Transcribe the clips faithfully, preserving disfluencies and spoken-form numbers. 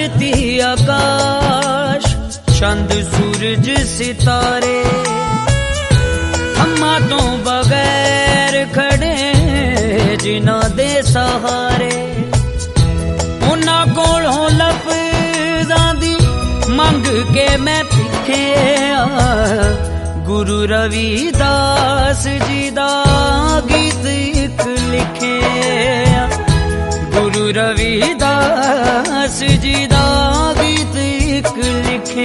धरती आकाश चंद सूरज सितारे थम्मा तो बगैर खड़े जिन्हां दे सहारे उन्हां कोलों लफ्ज़ां दी मंग के मैं पिछे गुरु रविदास जी दा गीत एक लिखे गुरु रविदास जी दा गीत एक लिखे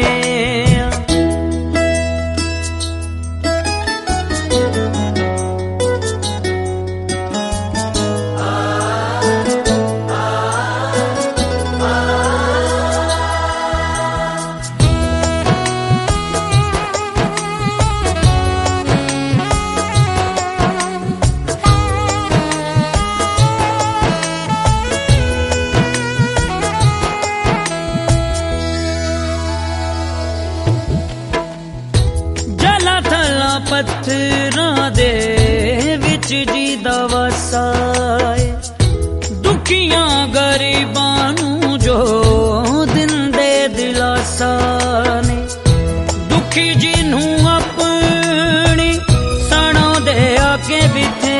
पत्थरां दे विच जी दा वसाए दुखियां गरीबां नूं जो दिंदे दिलासा ने दुखी जिन्हूं अपनी सणांदे आके बिथे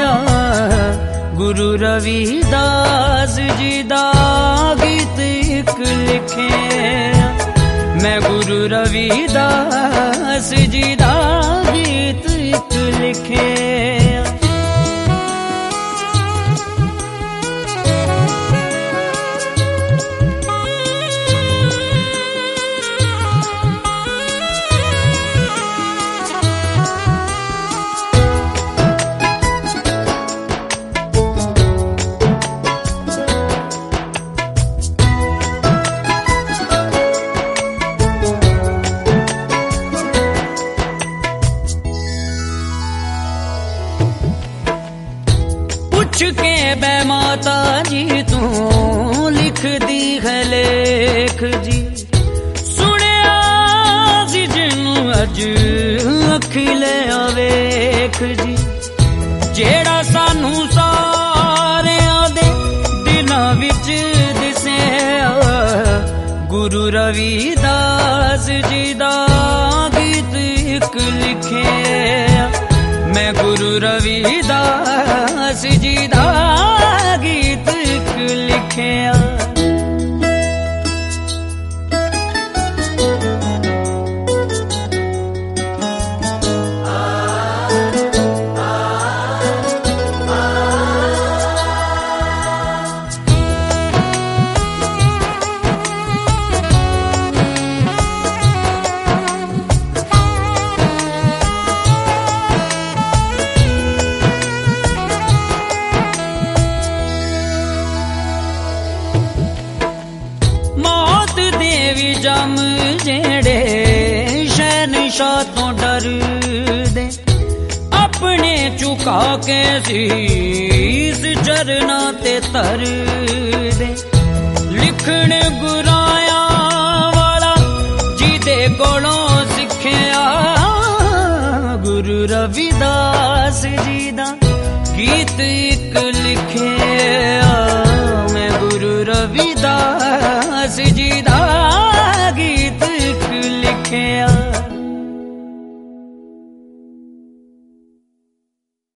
गुरु रविदास जी दा गीत एक लिखे मैं गुरु रविदास जी दा गीत एक लिखे पूछ के बै माता जी तू लिख दी है लेख जी सुनिया जी जिनू अज अखिले आवेख जी जेड़ा सानू सारे दे दिना विच दिसे गुरु रविदास जी दा गीत एक लिखे मैं गुरु रविदास जी दा गीत एक लिखे जम जेड़े शहनशाह तो डर दे अपने चुका के शीस चरना ते तर दे लिखण गुराया वाला जिदे कोलों सिखिया गुरु रविदास जी दा गीत एक लिखे मैं गुरु रविदास जी दा